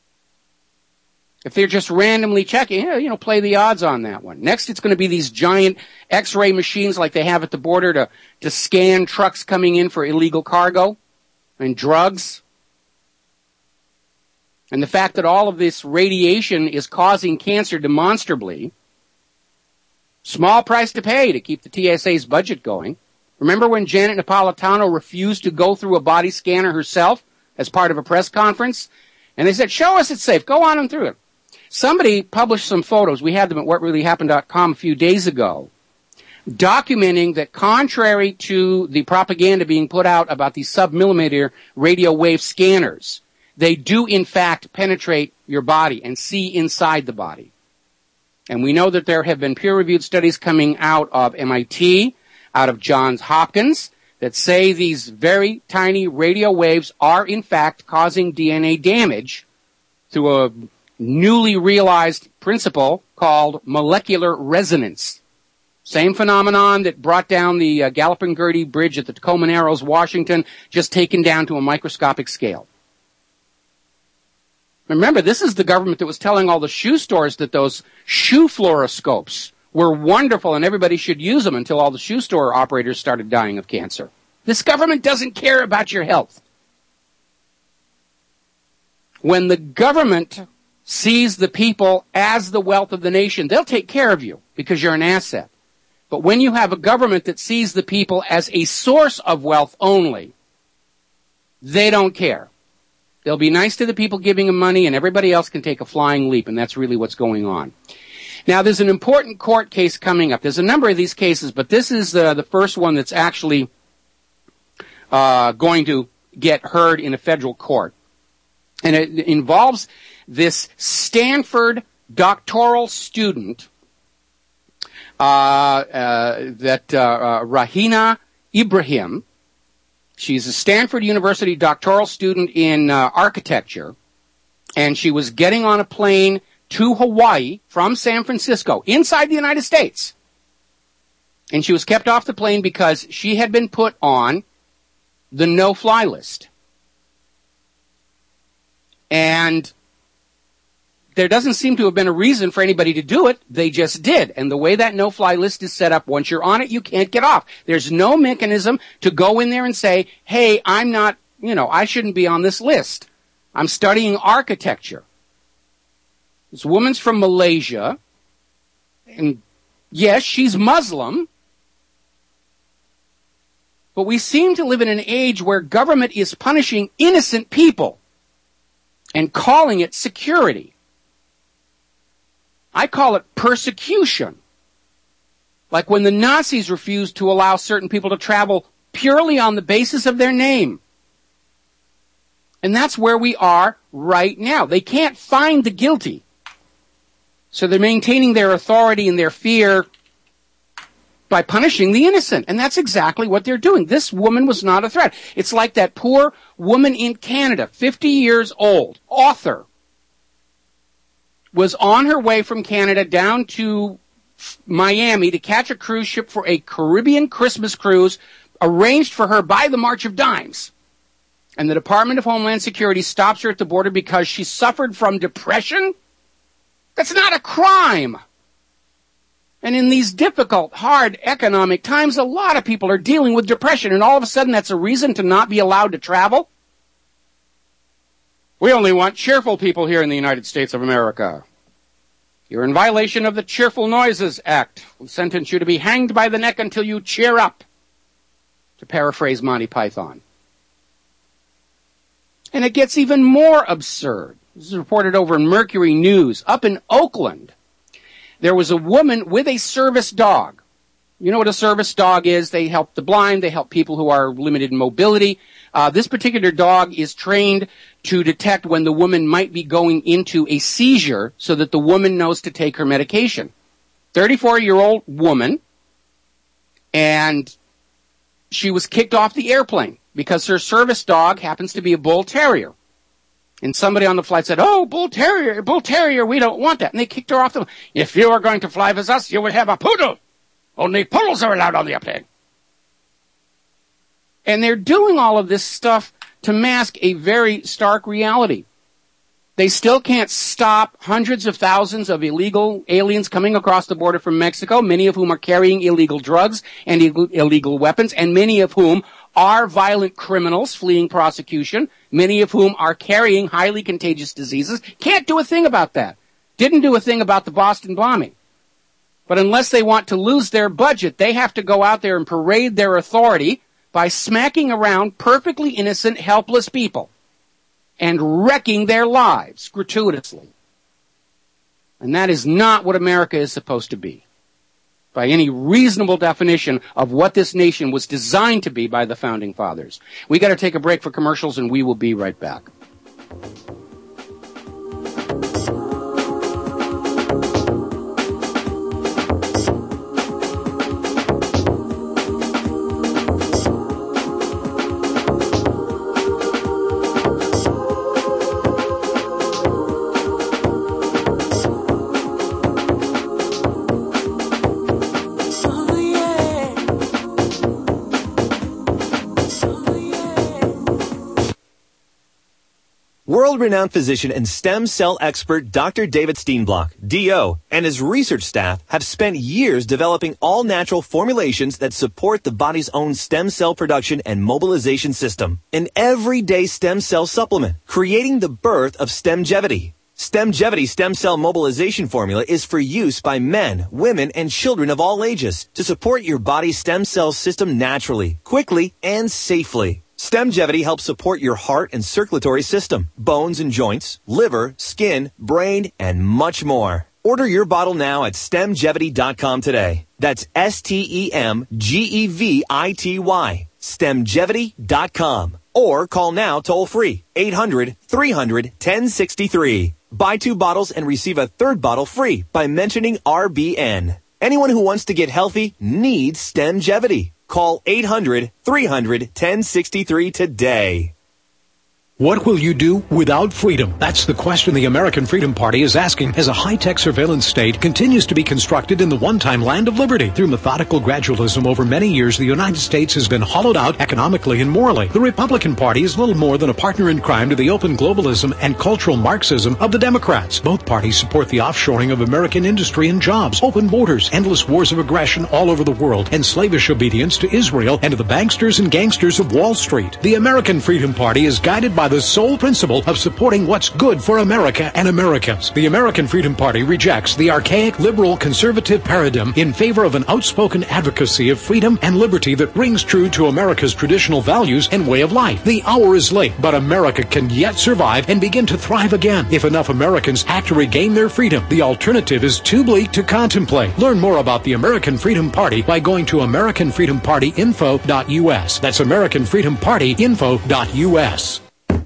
If they're just randomly checking, play the odds on that one. Next, it's going to be these giant X-ray machines like they have at the border to scan trucks coming in for illegal cargo and drugs. And the fact that all of this radiation is causing cancer demonstrably, small price to pay to keep the TSA's budget going. Remember when Janet Napolitano refused to go through a body scanner herself as part of a press conference? And they said, show us it's safe. Go on and through it. Somebody published some photos. We had them at whatreallyhappened.com a few days ago, documenting that contrary to the propaganda being put out about these sub-millimeter radio wave scanners, they do, in fact, penetrate your body and see inside the body. And we know that there have been peer-reviewed studies coming out of MIT, out of Johns Hopkins, that say these very tiny radio waves are, in fact, causing DNA damage through a newly realized principle called molecular resonance. Same phenomenon that brought down the Gallipoli Bridge at the Tacoma Narrows, Washington, just taken down to a microscopic scale. Remember, this is the government that was telling all the shoe stores that those shoe fluoroscopes were wonderful and everybody should use them until all the shoe store operators started dying of cancer. This government doesn't care about your health. When the government sees the people as the wealth of the nation, they'll take care of you because you're an asset. But when you have a government that sees the people as a source of wealth only, they don't care. They'll be nice to the people giving them money, and everybody else can take a flying leap, and that's really what's going on. Now, there's an important court case coming up. There's a number of these cases, but this is the first one that's actually going to get heard in a federal court. And it involves this Stanford doctoral student, Rahina Ibrahim. She's a Stanford University doctoral student in architecture, and she was getting on a plane to Hawaii from San Francisco, inside the United States. And she was kept off the plane because she had been put on the no-fly list. And there doesn't seem to have been a reason for anybody to do it. They just did. And the way that no-fly list is set up, once you're on it, you can't get off. There's no mechanism to go in there and say, hey, I'm not, I shouldn't be on this list. I'm studying architecture. This woman's from Malaysia. And yes, she's Muslim. But we seem to live in an age where government is punishing innocent people and calling it security. I call it persecution. Like when the Nazis refused to allow certain people to travel purely on the basis of their name. And that's where we are right now. They can't find the guilty. So they're maintaining their authority and their fear by punishing the innocent. And that's exactly what they're doing. This woman was not a threat. It's like that poor woman in Canada, 50 years old, author, was on her way from Canada down to Miami to catch a cruise ship for a Caribbean Christmas cruise arranged for her by the March of Dimes. And the Department of Homeland Security stops her at the border because she suffered from depression? That's not a crime. And in these difficult, hard economic times, a lot of people are dealing with depression, and all of a sudden that's a reason to not be allowed to travel? We only want cheerful people here in the United States of America. You're in violation of the Cheerful Noises Act. We'll sentence you to be hanged by the neck until you cheer up, to paraphrase Monty Python. And it gets even more absurd. This is reported over in Mercury News. Up in Oakland, there was a woman with a service dog. You know what a service dog is? They help the blind. They help people who are limited in mobility. This particular dog is trained to detect when the woman might be going into a seizure so that the woman knows to take her medication. 34-year-old woman, and she was kicked off the airplane because her service dog happens to be a bull terrier. And somebody on the flight said, oh, bull terrier, we don't want that. And they kicked her off the plane. If you are going to fly with us, you will have a poodle. Only poodles are allowed on the airplane. And they're doing all of this stuff to mask a very stark reality. They still can't stop hundreds of thousands of illegal aliens coming across the border from Mexico, many of whom are carrying illegal drugs and illegal weapons, and many of whom are violent criminals fleeing prosecution, many of whom are carrying highly contagious diseases. Can't do a thing about that. Didn't do a thing about the Boston bombing. But unless they want to lose their budget, they have to go out there and parade their authority by smacking around perfectly innocent, helpless people and wrecking their lives gratuitously. And that is not what America is supposed to be, by any reasonable definition of what this nation was designed to be by the Founding Fathers. We got to take a break for commercials, and we will be right back. World-renowned physician and stem cell expert Dr. David Steenblock, D.O., and his research staff have spent years developing all-natural formulations that support the body's own stem cell production and mobilization system. An everyday stem cell supplement, creating the birth of Stemgevity. Stemgevity stem cell mobilization formula is for use by men, women, and children of all ages to support your body's stem cell system naturally, quickly, and safely. Stemgevity helps support your heart and circulatory system, bones and joints, liver, skin, brain, and much more. Order your bottle now at Stemgevity.com today. That's STEMGEVITY. Stemgevity.com. Or call now toll free, 800-300-1063. Buy 2 bottles and receive a 3rd bottle free by mentioning RBN. Anyone who wants to get healthy needs Stemgevity. Call 800-300-1063 today. What will you do without freedom? That's the question the American Freedom Party is asking as a high-tech surveillance state continues to be constructed in the one-time land of liberty. Through methodical gradualism over many years, the United States has been hollowed out economically and morally. The Republican Party is little more than a partner in crime to the open globalism and cultural Marxism of the Democrats. Both parties support the offshoring of American industry and jobs, open borders, endless wars of aggression all over the world, and slavish obedience to Israel and to the banksters and gangsters of Wall Street. The American Freedom Party is guided by the sole principle of supporting what's good for America and Americans. The American Freedom Party rejects the archaic liberal conservative paradigm in favor of an outspoken advocacy of freedom and liberty that rings true to America's traditional values and way of life. The hour is late, but America can yet survive and begin to thrive again if enough Americans act to regain their freedom. The alternative is too bleak to contemplate. Learn more about the American Freedom Party by going to AmericanFreedomPartyInfo.us. That's AmericanFreedomPartyInfo.us.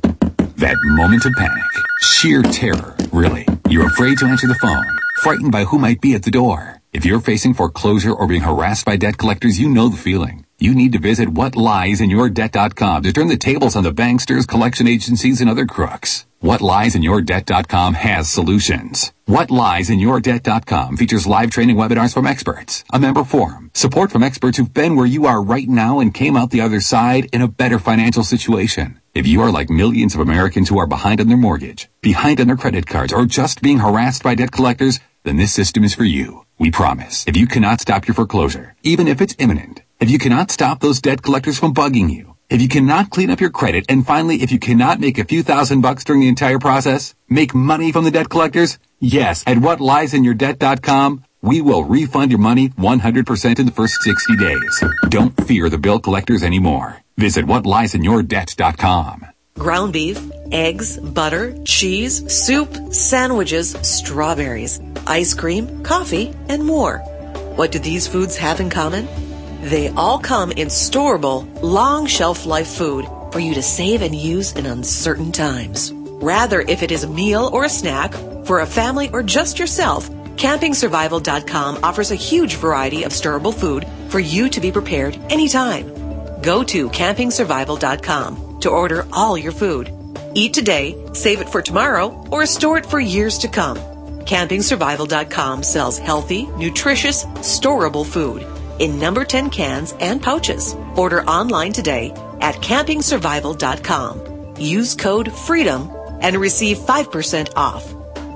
That moment of panic. Sheer terror, really. You're afraid to answer the phone, frightened by who might be at the door. If you're facing foreclosure or being harassed by debt collectors, you know the feeling. You need to visit whatliesInYourDebt.com to turn the tables on the banksters, collection agencies, and other crooks. WhatLiesInYourDebt.com has solutions. WhatLiesInYourDebt.com features live training webinars from experts, a member forum, support from experts who've been where you are right now and came out the other side in a better financial situation. If you are like millions of Americans who are behind on their mortgage, behind on their credit cards, or just being harassed by debt collectors, then this system is for you. We promise. If you cannot stop your foreclosure, even if it's imminent, if you cannot stop those debt collectors from bugging you, if you cannot clean up your credit, and finally, if you cannot make a few $1,000s during the entire process, make money from the debt collectors, yes, at WhatLiesInYourDebt.com, we will refund your money 100% in the first 60 days. Don't fear the bill collectors anymore. Visit WhatLiesInYourDebt.com. Ground beef, eggs, butter, cheese, soup, sandwiches, strawberries, ice cream, coffee, and more. What do these foods have in common? They all come in storable, long shelf life food for you to save and use in uncertain times. Rather, if it is a meal or a snack, for a family or just yourself, CampingSurvival.com offers a huge variety of storable food for you to be prepared anytime. Go to CampingSurvival.com to order all your food. Eat today, save it for tomorrow, or store it for years to come. CampingSurvival.com sells healthy, nutritious, storable food in number 10 cans and pouches. Order online today at CampingSurvival.com. Use code FREEDOM and receive 5% off.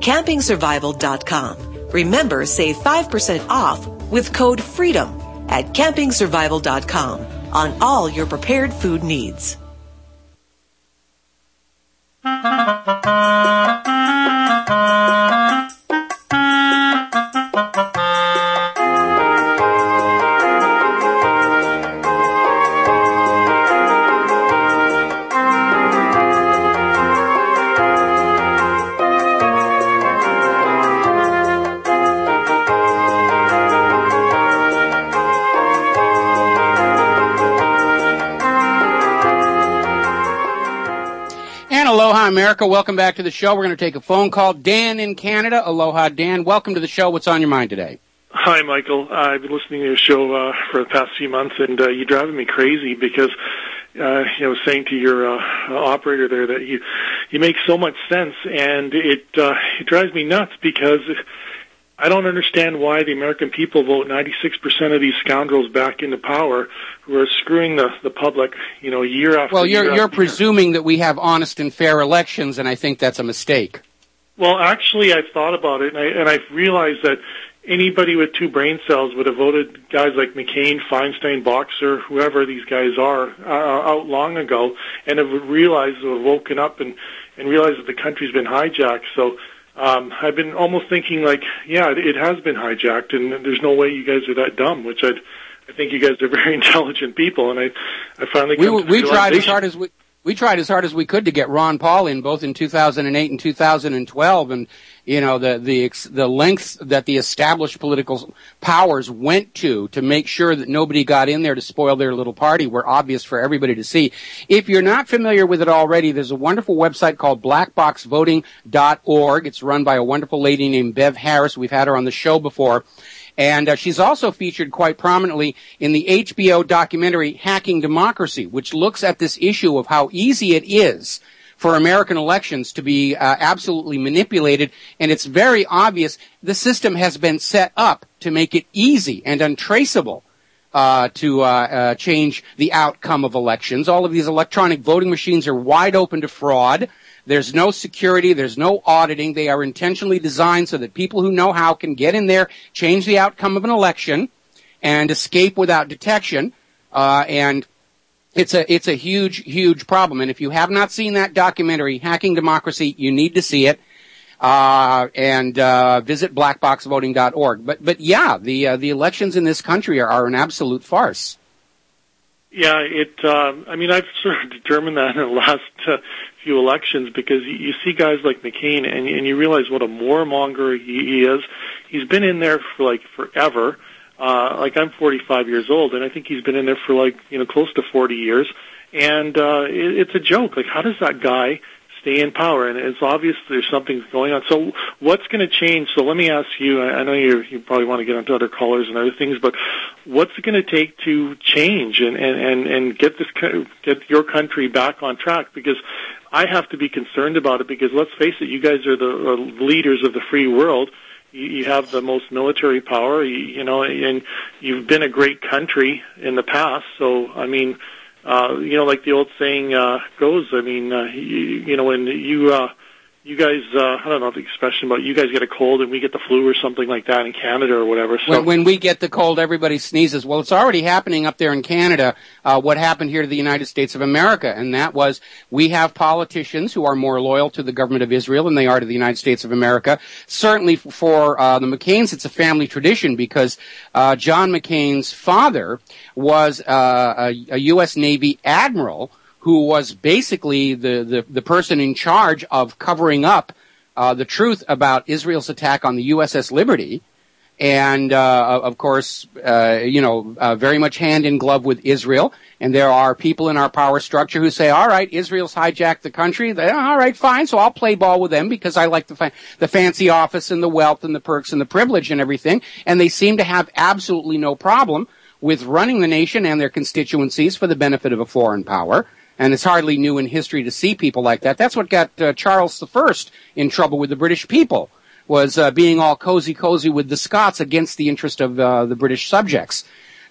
CampingSurvival.com. Remember, save 5% off with code FREEDOM at CampingSurvival.com on all your prepared food needs. America, welcome back to the show. We're going to take a phone call. Dan in Canada. Aloha, Dan. Welcome to the show. What's on your mind today? Hi, Michael. I've been listening to your show for the past few months, and you're driving me crazy because I was saying to your operator there that you make so much sense, and it drives me nuts because I don't understand why the American people vote 96% of these scoundrels back into power who are screwing the public, year after year. Well, you're presuming that we have honest and fair elections, and I think that's a mistake. Well, actually, I've thought about it, and I've realized that anybody with two brain cells would have voted guys like McCain, Feinstein, Boxer, whoever these guys are, out long ago, and have realized or woken up and realized that the country's been hijacked. So I've been almost thinking it has been hijacked, and there's no way you guys are that dumb, which I think you guys are very intelligent people, and I finally we tried as hard as we could to get Ron Paul in both in 2008 and 2012, and the lengths that the established political powers went to make sure that nobody got in there to spoil their little party were obvious for everybody to see. If you're not familiar with it already, there's a wonderful website called blackboxvoting.org. It's run by a wonderful lady named Bev Harris. We've had her on the show before. And she's also featured quite prominently in the HBO documentary Hacking Democracy, which looks at this issue of how easy it is for American elections to be absolutely manipulated. And it's very obvious the system has been set up to make it easy and untraceable to change the outcome of elections. All of these electronic voting machines are wide open to fraud. There's no security. There's no auditing. They are intentionally designed so that people who know how can get in there, change the outcome of an election, and escape without detection. And it's a huge, huge problem. And if you have not seen that documentary, Hacking Democracy, you need to see it. And visit blackboxvoting.org. But yeah, the elections in this country are an absolute farce. Yeah, I mean, I've sort of determined that in the last few elections, because you see guys like McCain and you realize what a warmonger he is. He's been in there for like forever. I'm 45 years old, and I think he's been in there for close to 40 years. And it's a joke. Like, how does that guy stay in power? And it's obvious there's something going on. So what's going to change? So let me ask you, I know you probably want to get into other callers and other things, but what's it going to take to change and get your country back on track? Because I have to be concerned about it, because let's face it, you guys are the leaders of the free world. You have the most military power, and you've been a great country in the past. So, I mean, like the old saying goes, I mean, when you guys, I don't know the expression, but you guys get a cold and we get the flu or something like that in Canada or whatever. So when we get the cold, everybody sneezes. Well, it's already happening up there in Canada, what happened here to the United States of America, and that was we have politicians who are more loyal to the government of Israel than they are to the United States of America. Certainly for the McCains, it's a family tradition, because John McCain's father was a U.S. Navy admiral who was basically the person in charge of covering up the truth about Israel's attack on the USS Liberty, and of course, very much hand in glove with Israel. And there are people in our power structure who say, all right, Israel's hijacked the country. All right, fine, so I'll play ball with them because I like the fancy office and the wealth and the perks and the privilege and everything. And they seem to have absolutely no problem with running the nation and their constituencies for the benefit of a foreign power. And it's hardly new in history to see people like that. That's what got Charles I in trouble with the British people, was being all cozy with the Scots against the interest of the British subjects.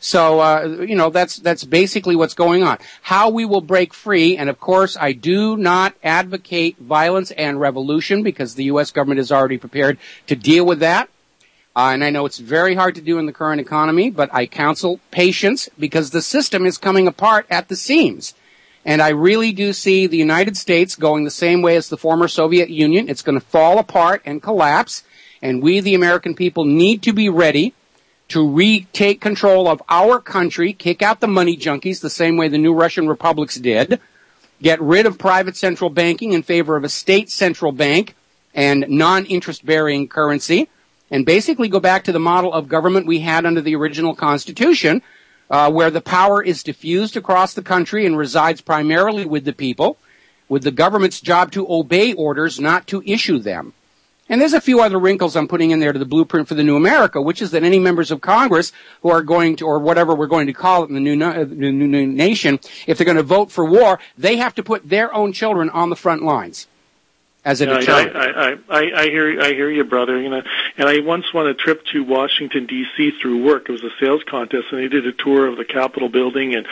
So, that's basically what's going on. How we will break free, and of course, I do not advocate violence and revolution, because the U.S. government is already prepared to deal with that. And I know it's very hard to do in the current economy, but I counsel patience, because the system is coming apart at the seams. And I really do see the United States going the same way as the former Soviet Union. It's going to fall apart and collapse. And we, the American people, need to be ready to retake control of our country, kick out the money junkies the same way the new Russian republics did, get rid of private central banking in favor of a state central bank and non-interest-bearing currency, and basically go back to the model of government we had under the original Constitution, where the power is diffused across the country and resides primarily with the people, with the government's job to obey orders, not to issue them. And there's a few other wrinkles I'm putting in there to the blueprint for the new America, which is that any members of Congress who are going to, or whatever we're going to call it in the new nation, if they're going to vote for war, they have to put their own children on the front lines as a deterrent. I hear you, brother. And I once won a trip to Washington D.C. through work. It was a sales contest, and they did a tour of the Capitol building, and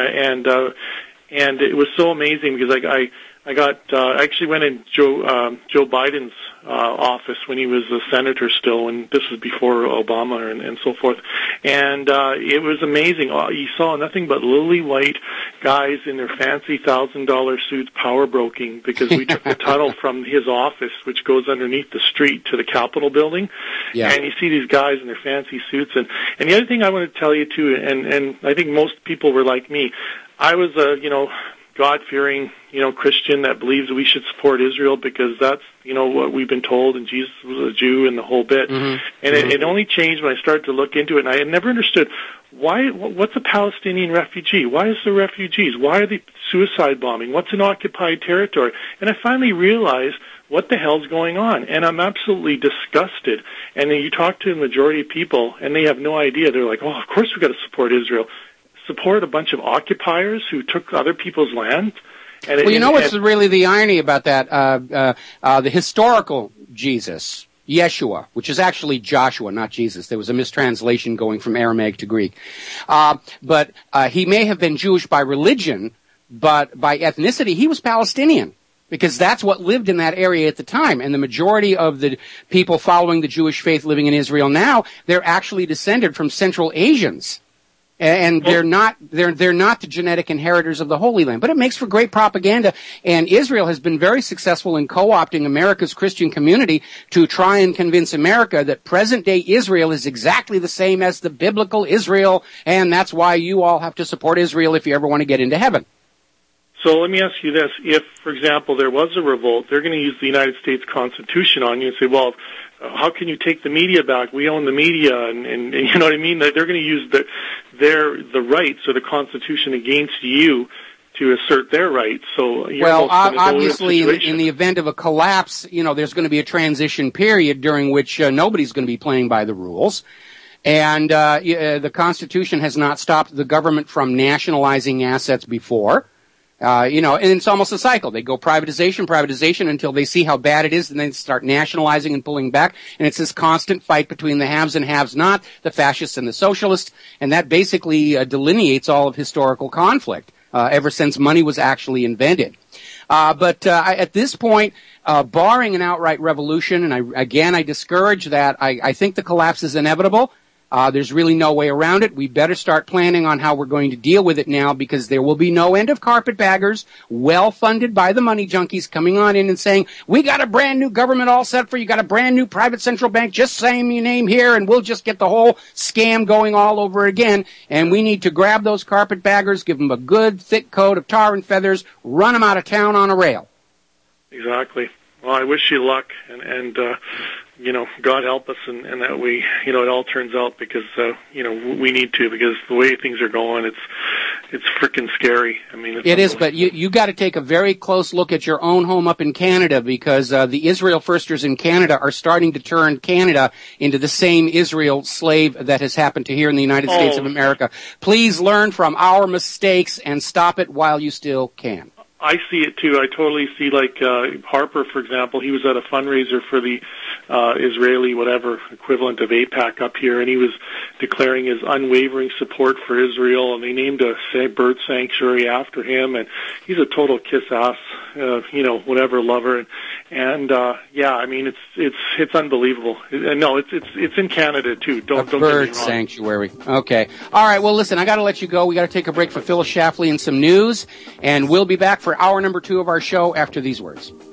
it was so amazing, because I actually went in Joe Biden's office when he was a senator still, and this was before Obama and so forth. And it was amazing. You saw nothing but lily white guys in their fancy $1,000 suits power broking, because we took the tunnel from his office, which goes underneath the street, to the Capitol building. Yeah. And you see these guys in their fancy suits. And the other thing I want to tell you too, and I think most people were like me, I was God-fearing, Christian that believes we should support Israel because that's, what we've been told, and Jesus was a Jew and the whole bit. Mm-hmm. And it only changed when I started to look into it, and I had never understood what's a Palestinian refugee? Why is there refugees? Why are they suicide bombing? What's an occupied territory? And I finally realized what the hell's going on? And I'm absolutely disgusted. And then you talk to the majority of people, and they have no idea. They're like, oh, of course we've got to support Israel. Support a bunch of occupiers who took other people's land? And well, you know what's really the irony about that? The historical Jesus, Yeshua, which is actually Joshua, not Jesus. There was a mistranslation going from Aramaic to Greek. But he may have been Jewish by religion, but by ethnicity, he was Palestinian. Because that's what lived in that area at the time. And the majority of the people following the Jewish faith living in Israel now, they're actually descended from Central Asians. And they're not the genetic inheritors of the Holy Land. But it makes for great propaganda. And Israel has been very successful in co-opting America's Christian community to try and convince America that present-day Israel is exactly the same as the biblical Israel. And that's why you all have to support Israel if you ever want to get into heaven. So let me ask you this. If, for example, there was a revolt, they're going to use the United States Constitution on you and say, well, how can you take the media back? We own the media, and you know what I mean? They're going to use the rights or the Constitution against you to assert their rights. So obviously, in the event of a collapse, there's going to be a transition period during which nobody's going to be playing by the rules. And the Constitution has not stopped the government from nationalizing assets before. And it's almost a cycle. They go privatization until they see how bad it is, and then start nationalizing and pulling back. And it's this constant fight between the haves and haves not, the fascists and the socialists, and that basically delineates all of historical conflict ever since money was actually invented. But at this point, barring an outright revolution, and I discourage that, I think the collapse is inevitable. There's really no way around it. We better start planning on how we're going to deal with it now, because there will be no end of carpetbaggers, well funded by the money junkies, coming on in and saying, we got a brand new government all set for you, got a brand new private central bank, just saying your name here, and we'll just get the whole scam going all over again. And we need to grab those carpetbaggers, give them a good thick coat of tar and feathers, run them out of town on a rail. Exactly. Well, I wish you luck, and God help us, and that we, it all turns out, because, we need to, because the way things are going, it's freaking scary. I mean, it is, but you got to take a very close look at your own home up in Canada, because the Israel firsters in Canada are starting to turn Canada into the same Israel slave that has happened to here in the United States of America. Please learn from our mistakes and stop it while you still can. I see it too. I totally see, like Harper, for example. He was at a fundraiser for the Israeli whatever equivalent of AIPAC up here, and he was declaring his unwavering support for Israel, and they named a bird sanctuary after him, and he's a total kiss-ass, whatever lover, and I mean, it's unbelievable. No, it's in Canada too. Don't get me wrong. Bird sanctuary. Okay. All right. Well, listen, I got to let you go. We got to take a break for Phyllis Schlafly and some news, and we'll be back for hour number 2 of our show after these words.